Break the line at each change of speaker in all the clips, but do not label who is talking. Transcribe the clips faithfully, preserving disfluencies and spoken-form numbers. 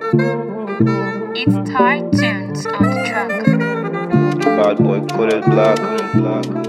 It's Thai tunes on the track.
Bad boy coded black, black.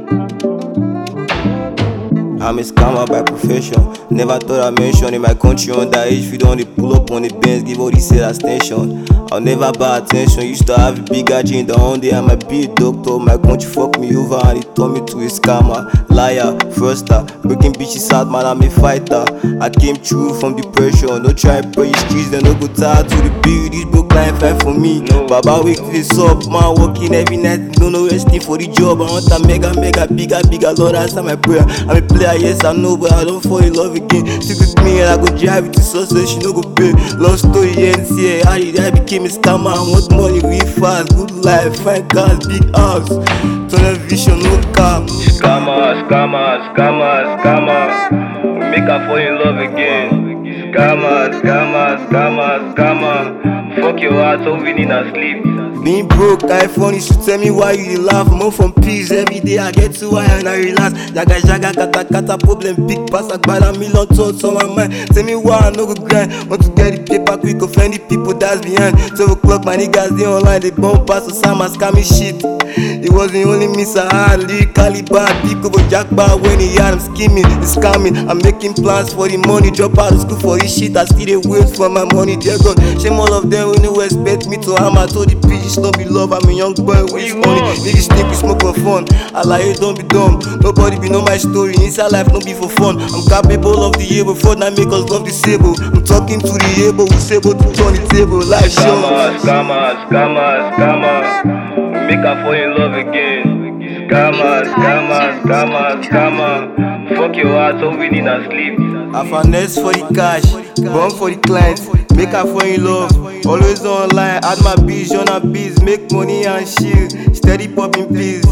I'm a scammer by profession. Never thought I mention in my country underage. Feed on the pull up on the Benz, give all the sales attention. I'll never buy attention. Used to have a big agenda on day. I might be a doctor. My country fucked me over and it turned me to a scammer, liar, fraudster, breaking bitches out, man. I'm a fighter. I came through from depression. No try pray streets, then no go tired to the bill. This broke line fight for me. No. Baba wake this up, man. Working every night, no no resting for the job. I want a mega, mega, bigger, bigger. Lord, answer my prayer. I'm a player, yes I know, but I don't fall in love again. Stick with me and I go drive it to success. She no go pay. Love story ends here. How did I became a scammer? I want money real fast, good life, fine cars, big house, tunnel vision, no car. Scammer, scammer, scammer, scammer. Make her fall in love again. Scammer, scammer, scammer, scammer. Fuck your heart, so we need a sleep. Being broke, I funny, so tell me why you laugh. More from peace every day, I get to why and I relax. Jaga jaga kata kata problem, big pass like bad a million thoughts on my mind. Tell me why I no go grind. Want to get the paper quick, offend the people that's behind. Twelve o'clock, my niggas they online, they bomb pass Osama scammy shit. It wasn't only me, so I lyrically bad. Big over jackpot when he had him scheming, he's scamming. I'm making plans for the money, drop out of school for this shit. I still they wait for my money, dear God. Shame all of them when you expect me to hammer. I told the pigeons don't be love, I'm a young boy with money. Niggas think we smoke for fun. I like it, don't be dumb. Nobody be know my story. Inside life, no be for fun. I'm capable of the able, fraud now make us love disabled. I'm talking to the able, who's able to turn the table. Life show. Scammer, scammer, scammer, scammer. Make her fall in love again. Scammer, scammer, scammer, scammer. Fuck your heart, so we need a sleep. I finesse for the cash, born for the clients. Make her fall in love, always online. Add my beats, on her beats, make money and shit. Steady popping pills.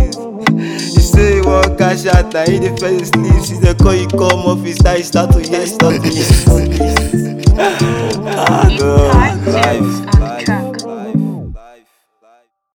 You say you want cash out, and you the first sleep. Since they call you come office, I start to yes, start to yes.